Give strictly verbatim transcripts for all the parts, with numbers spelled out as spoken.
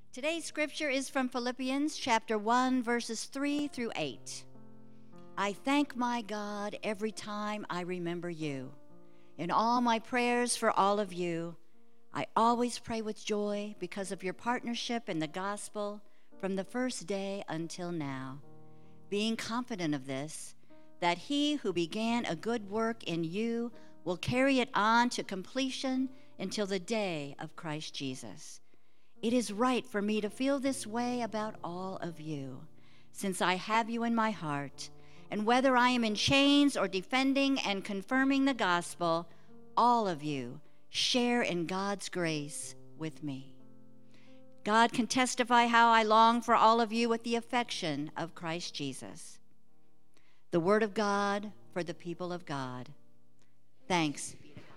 Today's scripture is from Philippians chapter one, verses three through eight. I thank my God every time I remember you. In all my prayers for all of you, I always pray with joy because of your partnership in the gospel from the first day until now, being confident of this, that he who began a good work in you will carry it on to completion until the day of Christ Jesus. It is right for me to feel this way about all of you, since I have you in my heart, and whether I am in chains or defending and confirming the gospel, all of you share in God's grace with me. God can testify how I long for all of you with the affection of Christ Jesus. The word of God for the people of God. Thanks be to God.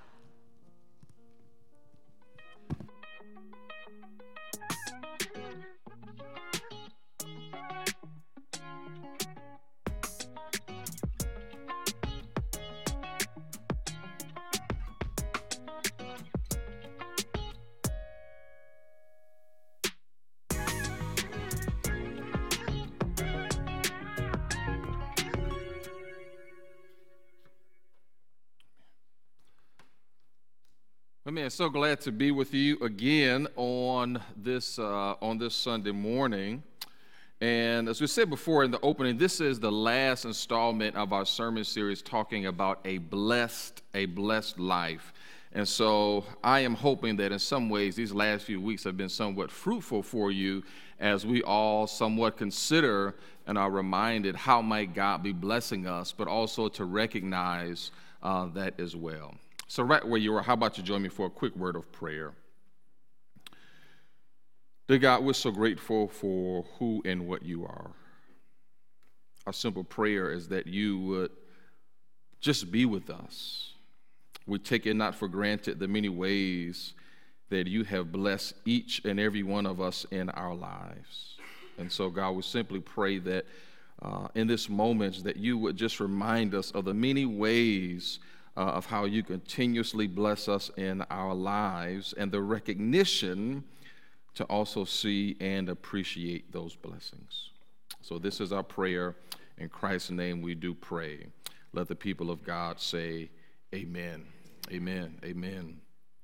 Well, man, so glad to be with you again on this uh, on this Sunday morning. And as we said before in the opening, this is the last installment of our sermon series talking about a blessed, a blessed life. And so I am hoping that in some ways these last few weeks have been somewhat fruitful for you as we all somewhat consider and are reminded how might God be blessing us, but also to recognize uh, that as well. So right where you are, how about you join me for a quick word of prayer? Dear God, we're so grateful for who and what you are. Our simple prayer is that you would just be with us. We take it not for granted the many ways that you have blessed each and every one of us in our lives. And so, God, we simply pray that uh, in this moment that you would just remind us of the many ways Uh, of how you continuously bless us in our lives, and the recognition to also see and appreciate those blessings. So this is our prayer. In Christ's name we do pray. Let the people of God say amen. Amen. Amen.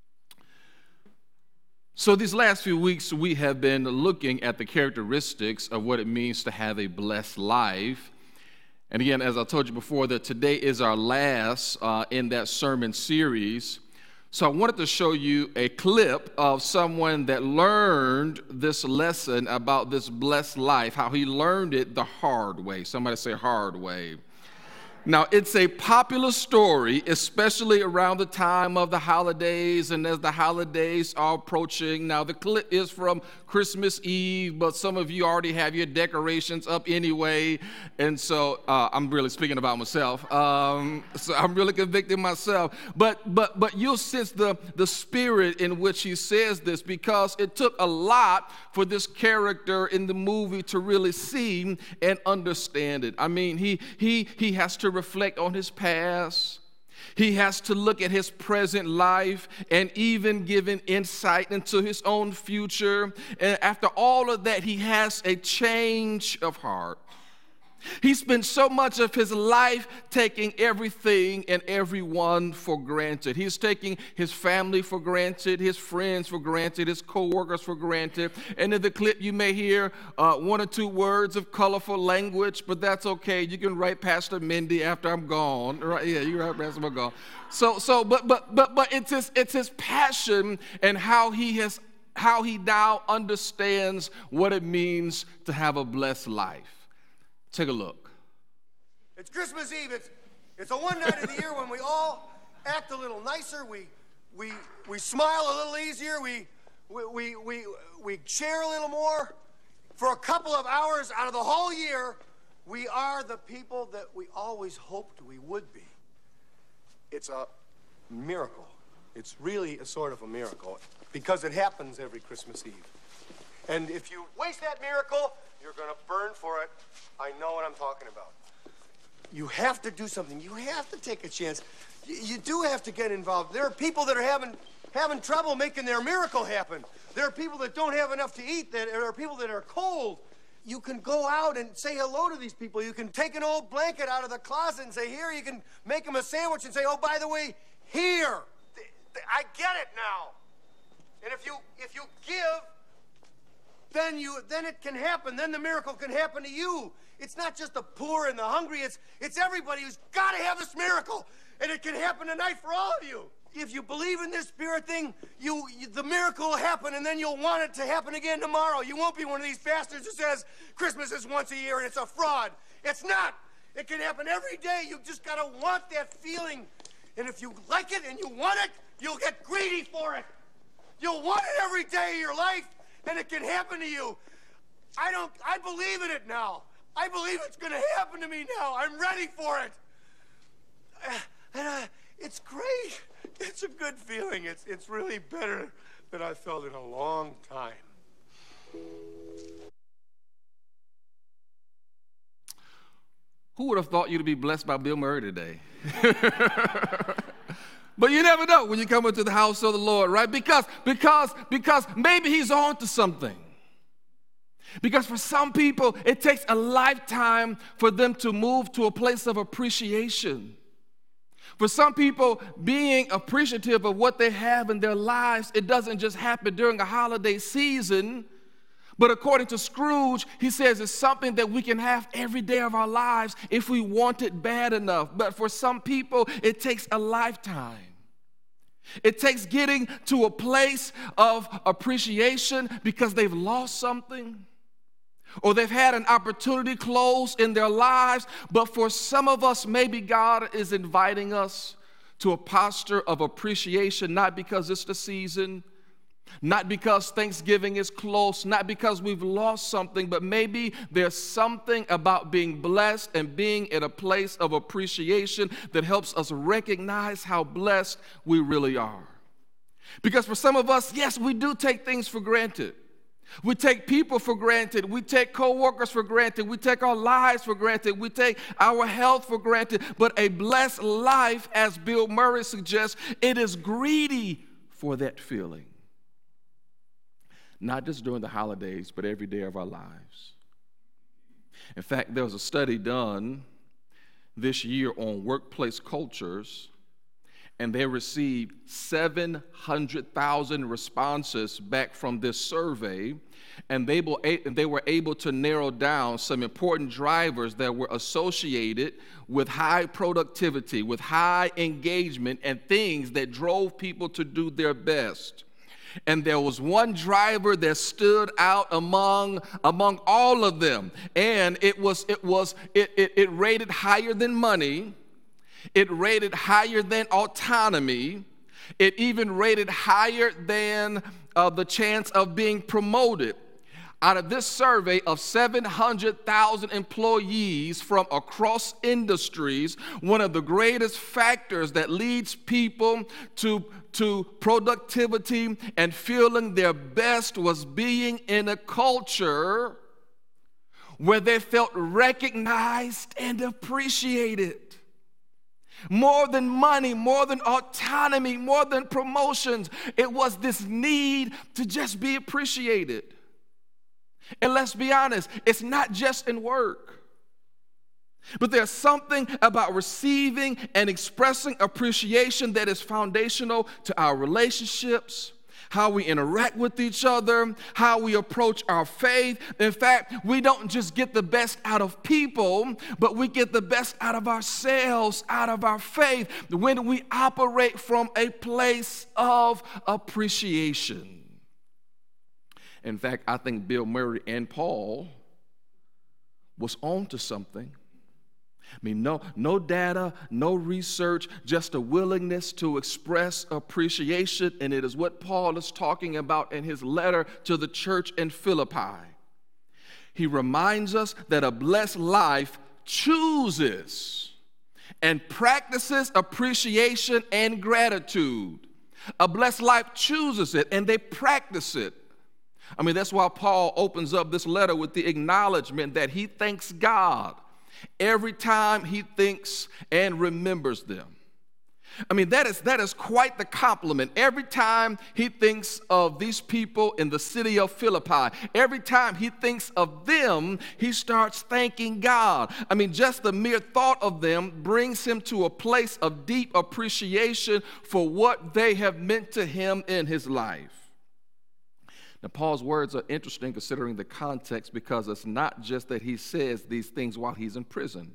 So these last few weeks we have been looking at the characteristics of what it means to have a blessed life. And again, as I told you before, that today is our last uh, in that sermon series. So I wanted to show you a clip of someone that learned this lesson about this blessed life, how he learned it the hard way. Somebody say hard way. Now, it's a popular story, especially around the time of the holidays and as the holidays are approaching. Now, the clip is from Christmas Eve, but some of you already have your decorations up anyway, and so uh, I'm really speaking about myself. Um, so I'm really convicting myself. But but but you'll sense the, the spirit in which he says this, because it took a lot for this character in the movie to really see and understand it. I mean, he he he has to reflect on his past. He has to look at his present life and even give an insight into his own future. And after all of that, he has a change of heart. He spent so much of his life taking everything and everyone for granted. He's taking his family for granted, his friends for granted, his co-workers for granted. And in the clip you may hear uh, one or two words of colorful language, but that's okay. You can write Pastor Mindy after I'm gone. Right? Yeah, you write Pastor I'm gone. So, so, but, but, but, but it's his, it's his passion and how he has, how he now understands what it means to have a blessed life. Take a look. It's Christmas Eve. It's it's a one night of the year when we all act a little nicer. We we we smile a little easier. We we we we, we share a little more. For a couple of hours out of the whole year, we are the people that we always hoped we would be. It's a miracle. It's really a sort of a miracle because it happens every Christmas Eve. And if you waste that miracle, you're going to burn for it. I know what I'm talking about. You have to do something. You have to take a chance. You, you do have to get involved. There are people that are having having trouble making their miracle happen. There are people that don't have enough to eat. There are people that are cold. You can go out and say hello to these people. You can take an old blanket out of the closet and say, here. You can make them a sandwich and say, oh, by the way, here. I get it now. And if you if you give, then you then it can happen. Then the miracle can happen to you. It's not just the poor and the hungry. It's it's everybody who's got to have this miracle, and it can happen tonight for all of you. If you believe in this spirit thing, you, you the miracle will happen, and then you'll want it to happen again tomorrow. You won't be one of these bastards who says Christmas is once a year and it's a fraud. It's not. It can happen every day. You just got to want that feeling. And if you like it and you want it, you'll get greedy for it. You'll want it every day of your life, and it can happen to you. I don't, I believe in it now. I believe it's going to happen to me now. I'm ready for it. Uh, and uh, it's great. It's a good feeling. It's, it's really better than I've felt in a long time. Who would have thought you to be blessed by Bill Murray today? But you never know when you come into the house of the Lord, right? Because, because, because maybe he's on to something. Because for some people, it takes a lifetime for them to move to a place of appreciation. For some people, being appreciative of what they have in their lives, it doesn't just happen during a holiday season. But according to Scrooge, he says it's something that we can have every day of our lives if we want it bad enough. But for some people, it takes a lifetime. It takes getting to a place of appreciation because they've lost something, or they've had an opportunity close in their lives. But for some of us, maybe God is inviting us to a posture of appreciation, not because it's the season, not because Thanksgiving is close, not because we've lost something, but maybe there's something about being blessed and being in a place of appreciation that helps us recognize how blessed we really are. Because for some of us, yes, we do take things for granted. We take people for granted. We take co-workers for granted. We take our lives for granted. We take our health for granted. But a blessed life, as Bill Murray suggests, it is greedy for that feeling. Not just during the holidays, but every day of our lives. In fact, there was a study done this year on workplace cultures, and they received seven hundred thousand responses back from this survey, and they were, they were able to narrow down some important drivers that were associated with high productivity, with high engagement, and things that drove people to do their best. And there was one driver that stood out among among all of them, and it was it was it it, it rated higher than money. It rated higher than autonomy. It even rated higher than uh, the chance of being promoted. Out of this survey of seven hundred thousand employees from across industries, one of the greatest factors that leads people to, to productivity and feeling their best was being in a culture where they felt recognized and appreciated. More than money, more than autonomy, more than promotions, it was this need to just be appreciated. And let's be honest, it's not just in work. But there's something about receiving and expressing appreciation that is foundational to our relationships, how we interact with each other, how we approach our faith. In fact, we don't just get the best out of people, but we get the best out of ourselves, out of our faith, when we operate from a place of appreciation. In fact, I think Bill Murray and Paul was on to something. I mean, no, no data, no research, just a willingness to express appreciation, and it is what Paul is talking about in his letter to the church in Philippi. He reminds us that a blessed life chooses and practices appreciation and gratitude. A blessed life chooses it, and they practice it. I mean, that's why Paul opens up this letter with the acknowledgement that he thanks God every time he thinks and remembers them. I mean, that is, that is quite the compliment. Every time he thinks of these people in the city of Philippi, every time he thinks of them, he starts thanking God. I mean, just the mere thought of them brings him to a place of deep appreciation for what they have meant to him in his life. Now, Paul's words are interesting considering the context, because it's not just that he says these things while he's in prison.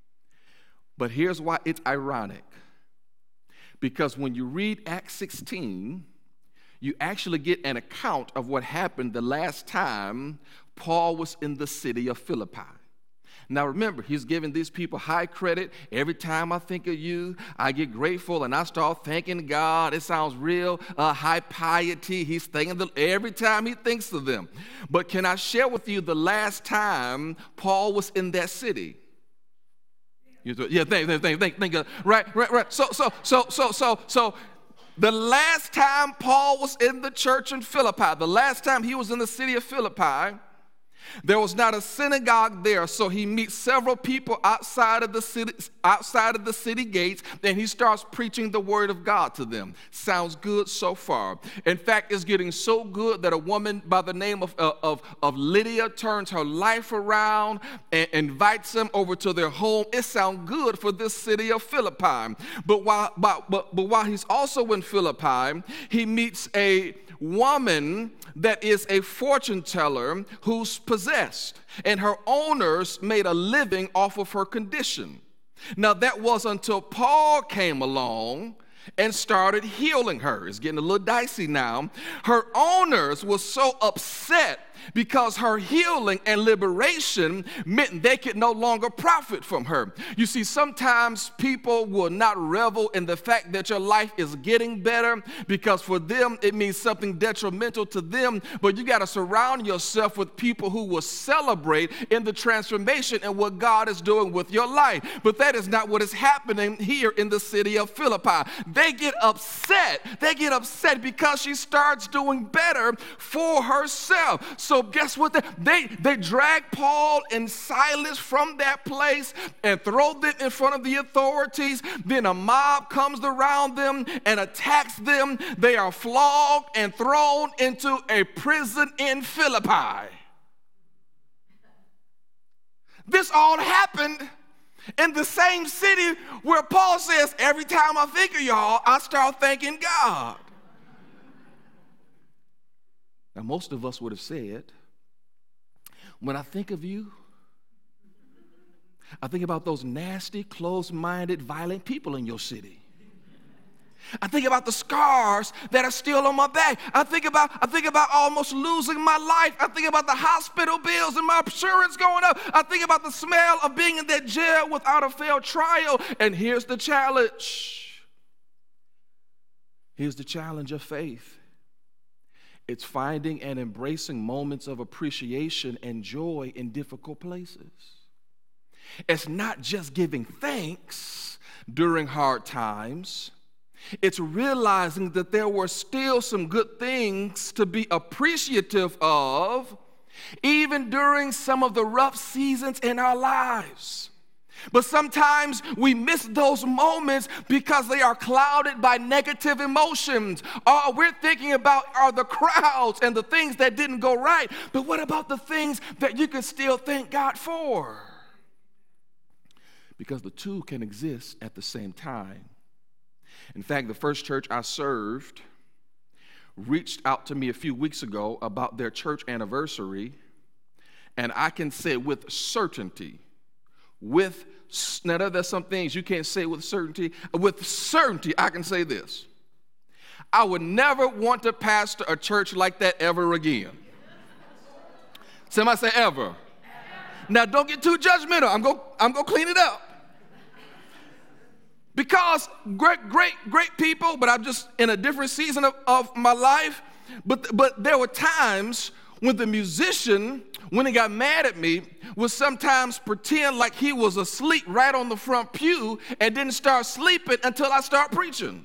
But here's why it's ironic. Because when you read Acts sixteen, you actually get an account of what happened the last time Paul was in the city of Philippi. Now remember, he's giving these people high credit. Every time I think of you, I get grateful and I start thanking God. It sounds real uh, high piety. He's thinking the, every time he thinks of them. But can I share with you the last time Paul was in that city? Yeah, think, think, think, think, think, right, right, right. So, so, so, so, so, so, the last time Paul was in the church in Philippi, the last time he was in the city of Philippi, there was not a synagogue there, so he meets several people outside of the city, outside of the city gates, and he starts preaching the word of God to them. Sounds good so far. In fact, it's getting so good that a woman by the name of, uh, of, of Lydia turns her life around and invites them over to their home. It sounds good for this city of Philippi. But while, but, but, but while he's also in Philippi, he meets a woman that is a fortune teller who's possessed, and her owners made a living off of her condition. Now, that was until Paul came along and started healing her. It's getting a little dicey now. Her owners were so upset because her healing and liberation meant they could no longer profit from her. You see, sometimes people will not revel in the fact that your life is getting better, because for them it means something detrimental to them. But you got to surround yourself with people who will celebrate in the transformation and what God is doing with your life. But that is not what is happening here in the city of Philippi. They get upset. They get upset because she starts doing better for herself. So guess what? They, they, they drag Paul and Silas from that place and throw them in front of the authorities. Then a mob comes around them and attacks them. They are flogged and thrown into a prison in Philippi. This all happened in the same city where Paul says, every time I think of y'all, I start thanking God. Now, most of us would have said, when I think of you, I think about those nasty, closed-minded, violent people in your city. I think about the scars that are still on my back. I think about I think about almost losing my life. I think about the hospital bills and my insurance going up. I think about the smell of being in that jail without a fair trial. And here's the challenge. Here's the challenge of faith. It's finding and embracing moments of appreciation and joy in difficult places. It's not just giving thanks during hard times. It's realizing that there were still some good things to be appreciative of, even during some of the rough seasons in our lives. But sometimes we miss those moments because they are clouded by negative emotions. All we're thinking about are the crowds and the things that didn't go right. But what about the things that you can still thank God for? Because the two can exist at the same time. In fact, the first church I served reached out to me a few weeks ago about their church anniversary, and I can say with certainty, with, now there's some things you can't say with certainty. With certainty, I can say this. I would never want to pastor a church like that ever again. Somebody say ever. Now, don't get too judgmental. I'm going I'm going to clean it up. Because great, great, great people, but I'm just in a different season of, of my life. But, but there were times when the musician, when he got mad at me, would sometimes pretend like he was asleep right on the front pew and didn't start sleeping until I start preaching.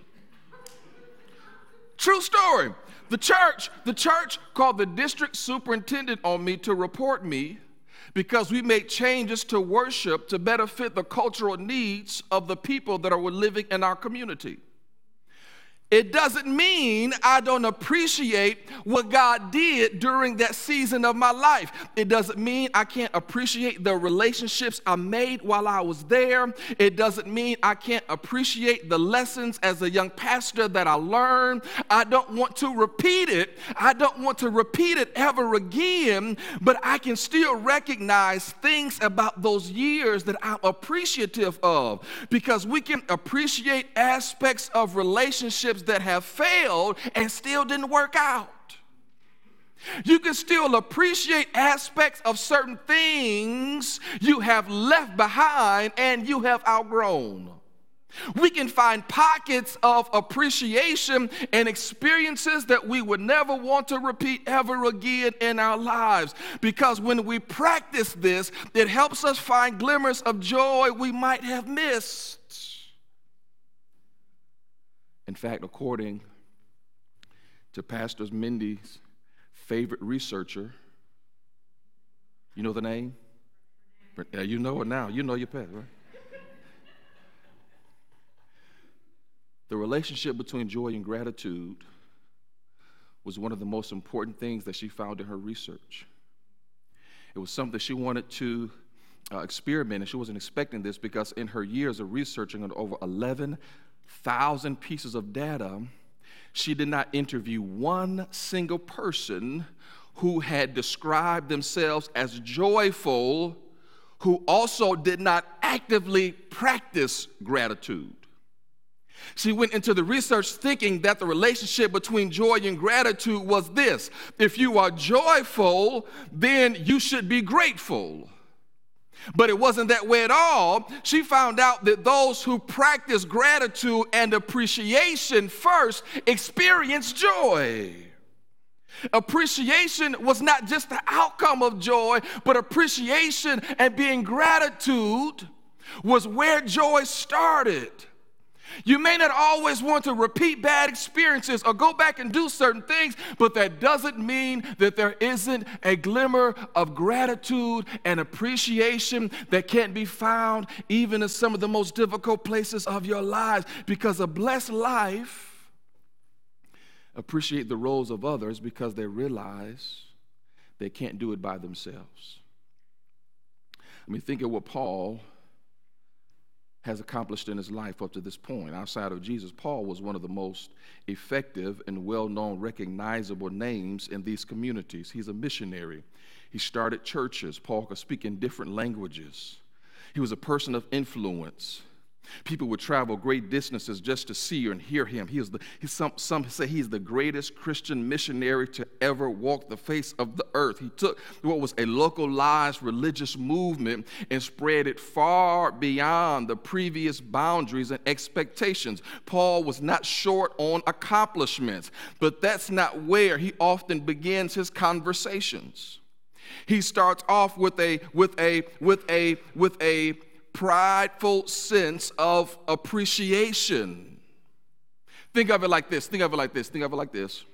True story. The church, the church called the district superintendent on me to report me because we made changes to worship to better fit the cultural needs of the people that are living in our community. It doesn't mean I don't appreciate what God did during that season of my life. It doesn't mean I can't appreciate the relationships I made while I was there. It doesn't mean I can't appreciate the lessons as a young pastor that I learned. I don't want to repeat it. I don't want to repeat it ever again, but I can still recognize things about those years that I'm appreciative of, because we can appreciate aspects of relationships that have failed and still didn't work out. You can still appreciate aspects of certain things you have left behind and you have outgrown. We can find pockets of appreciation and experiences that we would never want to repeat ever again in our lives, because when we practice this, it helps us find glimmers of joy we might have missed. In fact, according to Pastor Mindy's favorite researcher, you know the name? Yeah, you know it now. You know your pet, right? The relationship between joy and gratitude was one of the most important things that she found in her research. It was something she wanted to uh, experiment, and she wasn't expecting this, because in her years of researching on over eleven thousand pieces of data, she did not interview one single person who had described themselves as joyful, who also did not actively practice gratitude. She went into the research thinking that the relationship between joy and gratitude was this: if you are joyful, then you should be grateful. But it wasn't that way at all. She found out that those who practice gratitude and appreciation first experience joy. Appreciation was not just the outcome of joy, but appreciation and being gratitude was where joy started. You may not always want to repeat bad experiences or go back and do certain things, but that doesn't mean that there isn't a glimmer of gratitude and appreciation that can't be found even in some of the most difficult places of your lives. Because a blessed life appreciate the roles of others because they realize they can't do it by themselves. I mean, think of what Paul has accomplished in his life up to this point. Outside of Jesus, Paul was one of the most effective and well-known, recognizable names in these communities. He's a missionary. He started churches. Paul could speak in different languages. He was a person of influence. People would travel great distances just to see and hear him. He is the, he's some, some say he's the greatest Christian missionary to ever walk the face of the earth. He took what was a localized religious movement and spread it far beyond the previous boundaries and expectations. Paul was not short on accomplishments, but that's not where he often begins his conversations. He starts off with a with a with a with a prideful sense of appreciation. Think of it like this. Think of it like this. Think of it like this.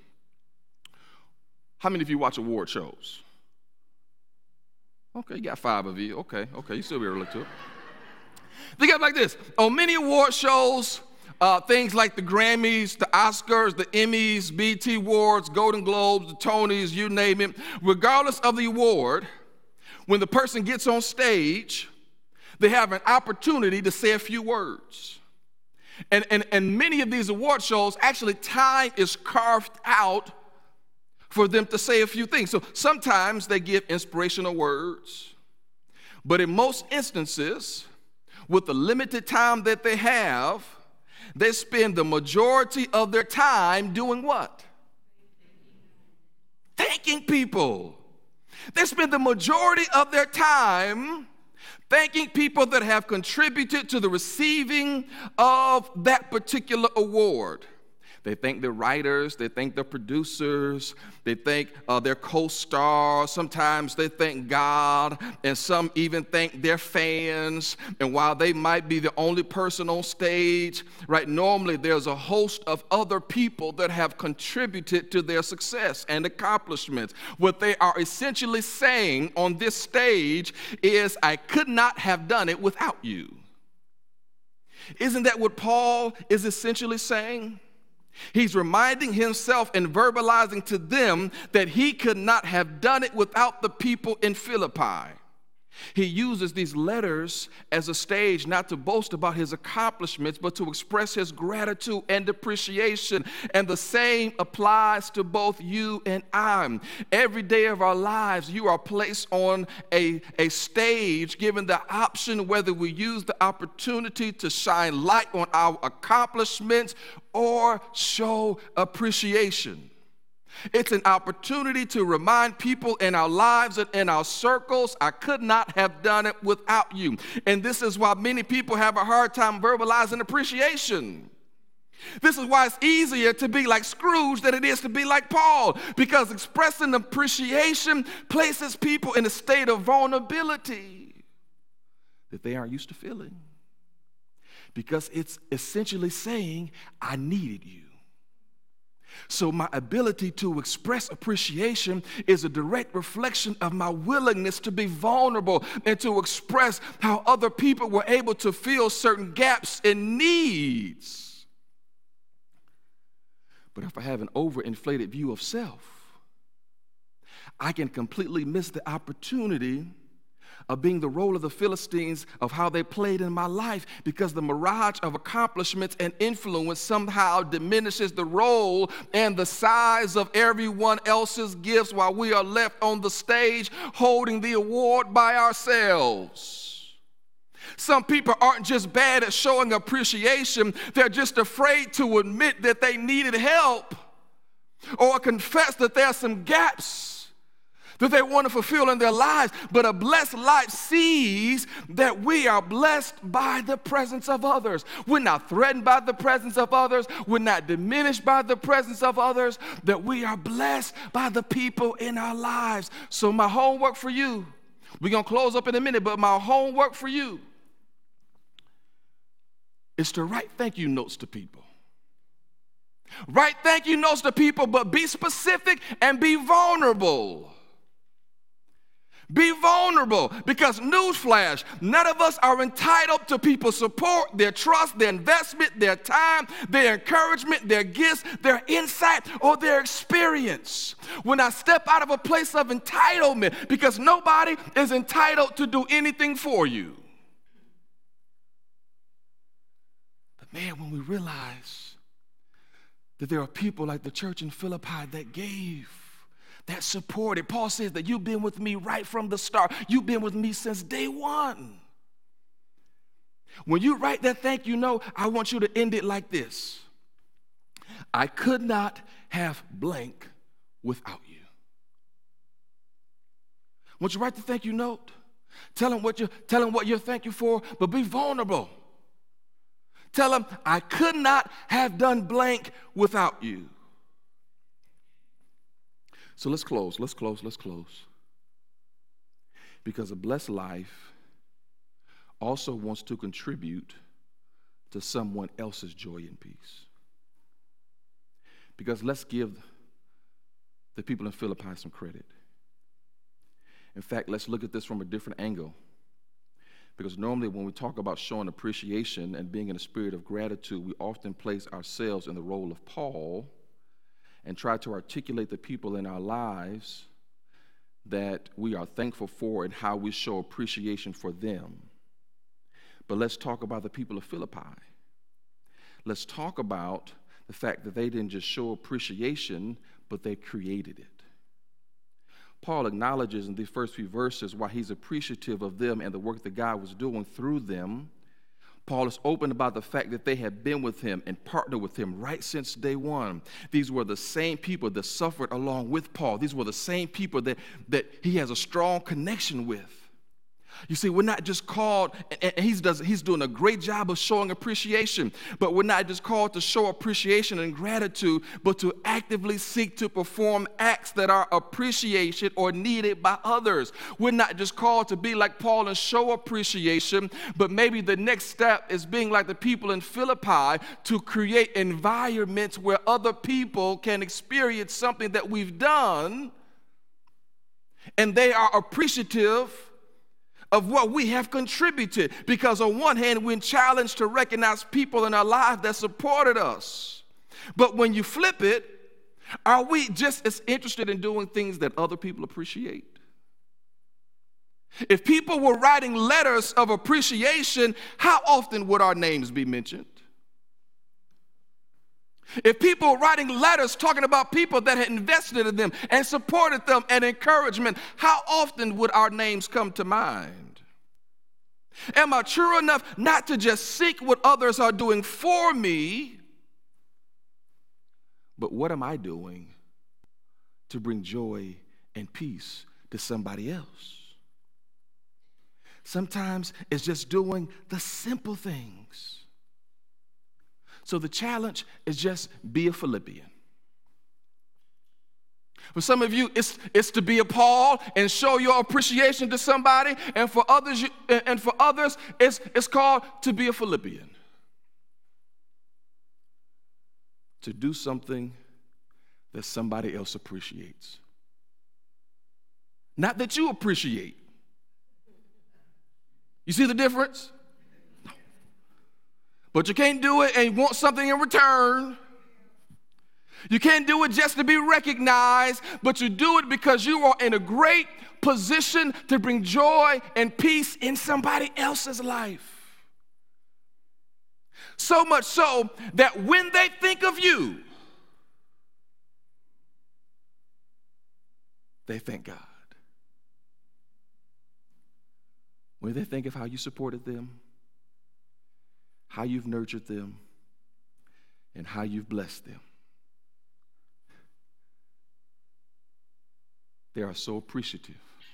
How many of you watch award shows? Okay, you got five of you. Okay, okay, you still be able to look to it. Think of it like this. On many award shows, uh, things like the Grammys, the Oscars, the Emmys, B E T Awards, Golden Globes, the Tonys, you name it, regardless of the award, when the person gets on stage, they have an opportunity to say a few words. And, and, and many of these award shows, actually time is carved out for them to say a few things. So sometimes they give inspirational words, but in most instances, with the limited time that they have, they spend the majority of their time doing what? Thanking people. They spend the majority of their time thanking people that have contributed to the receiving of that particular award. They thank their writers, they thank their producers, they thank uh, their co-stars, sometimes they thank God, and some even thank their fans. And while they might be the only person on stage, right, normally there's a host of other people that have contributed to their success and accomplishments. What they are essentially saying on this stage is, I could not have done it without you. Isn't that what Paul is essentially saying? He's reminding himself and verbalizing to them that he could not have done it without the people in Philippi. He uses these letters as a stage not to boast about his accomplishments, but to express his gratitude and appreciation. And the same applies to both you and I. Every day of our lives, you are placed on a, a stage, given the option whether we use the opportunity to shine light on our accomplishments or show appreciation. It's an opportunity to remind people in our lives and in our circles, I could not have done it without you. And this is why many people have a hard time verbalizing appreciation. This is why it's easier to be like Scrooge than it is to be like Paul, because expressing appreciation places people in a state of vulnerability that they aren't used to feeling. Because it's essentially saying, I needed you. So my ability to express appreciation is a direct reflection of my willingness to be vulnerable and to express how other people were able to fill certain gaps and needs. But if I have an overinflated view of self, I can completely miss the opportunity of being the role of the Philistines, of how they played in my life, because the mirage of accomplishments and influence somehow diminishes the role and the size of everyone else's gifts, while we are left on the stage holding the award by ourselves. Some people aren't just bad at showing appreciation, they're just afraid to admit that they needed help or confess that there are some gaps that they want to fulfill in their lives. But a blessed life sees that we are blessed by the presence of others. We're not threatened by the presence of others. We're not diminished by the presence of others. That we are blessed by the people in our lives. So my homework for you, we're going to close up in a minute, but my homework for you is to write thank you notes to people. Write thank you notes to people, but be specific and be vulnerable. Be vulnerable, because newsflash, none of us are entitled to people's support, their trust, their investment, their time, their encouragement, their gifts, their insight, or their experience. When I step out of a place of entitlement, because nobody is entitled to do anything for you. But man, when we realize that there are people like the church in Philippi that gave, that supported. Paul says that you've been with me right from the start. You've been with me since day one. When you write that thank you note, I want you to end it like this. I could not have blank without you. Once you write the thank you note, tell him what you tell him what you're thanking for, but be vulnerable. Tell him, I could not have done blank without you. So let's close, let's close, let's close. Because a blessed life also wants to contribute to someone else's joy and peace. Because let's give the people in Philippi some credit. In fact, let's look at this from a different angle. Because normally when we talk about showing appreciation and being in a spirit of gratitude, we often place ourselves in the role of Paul and try to articulate the people in our lives that we are thankful for and how we show appreciation for them. But let's talk about the people of Philippi. Let's talk about the fact that they didn't just show appreciation, but they created it. Paul acknowledges in these first few verses why he's appreciative of them and the work that God was doing through them. Paul is open about the fact that they had been with him and partnered with him right since day one. These were the same people that suffered along with Paul. These were the same people that, that he has a strong connection with. You see, we're not just called, and he's, does, he's doing a great job of showing appreciation, but we're not just called to show appreciation and gratitude, but to actively seek to perform acts that are appreciated or needed by others. We're not just called to be like Paul and show appreciation, but maybe the next step is being like the people in Philippi to create environments where other people can experience something that we've done, and they are appreciative of what we have contributed. Because on one hand, we're challenged to recognize people in our lives that supported us. But when you flip it, are we just as interested in doing things that other people appreciate? If people were writing letters of appreciation, how often would our names be mentioned? If people were writing letters talking about people that had invested in them and supported them and encouragement, how often would our names come to mind? Am I true enough not to just seek what others are doing for me, but what am I doing to bring joy and peace to somebody else? Sometimes it's just doing the simple things. So the challenge is just be a Philippian. For some of you, it's, it's to be a Paul and show your appreciation to somebody. And for others, you, and for others, it's, it's called to be a Philippian. To do something that somebody else appreciates. Not that you appreciate. You see the difference? But you can't do it and want something in return. You can't do it just to be recognized, but you do it because you are in a great position to bring joy and peace in somebody else's life. So much so that when they think of you, they thank God. When they think of how you supported them, how you've nurtured them, and how you've blessed them, they are so appreciative.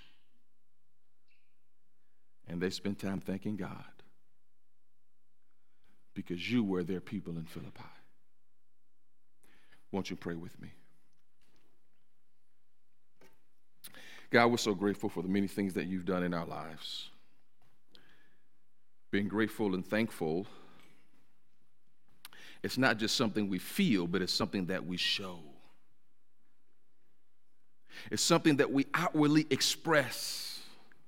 And they spend time thanking God because you were their people in Philippi. Won't you pray with me? God, we're so grateful for the many things that you've done in our lives. Being grateful and thankful, it's not just something we feel, but it's something that we show. It's something that we outwardly express.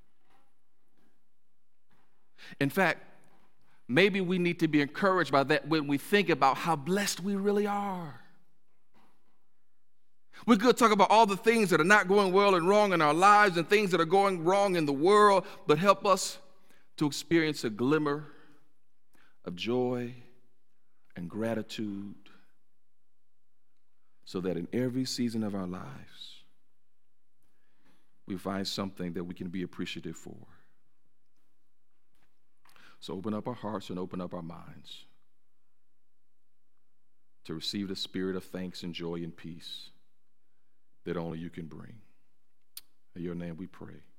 In fact, maybe we need to be encouraged by that when we think about how blessed we really are. We could talk about all the things that are not going well and wrong in our lives and things that are going wrong in the world, but help us to experience a glimmer of joy and gratitude so that in every season of our lives, we find something that we can be appreciative for. So open up our hearts and open up our minds to receive the spirit of thanks and joy and peace that only you can bring. In your name we pray.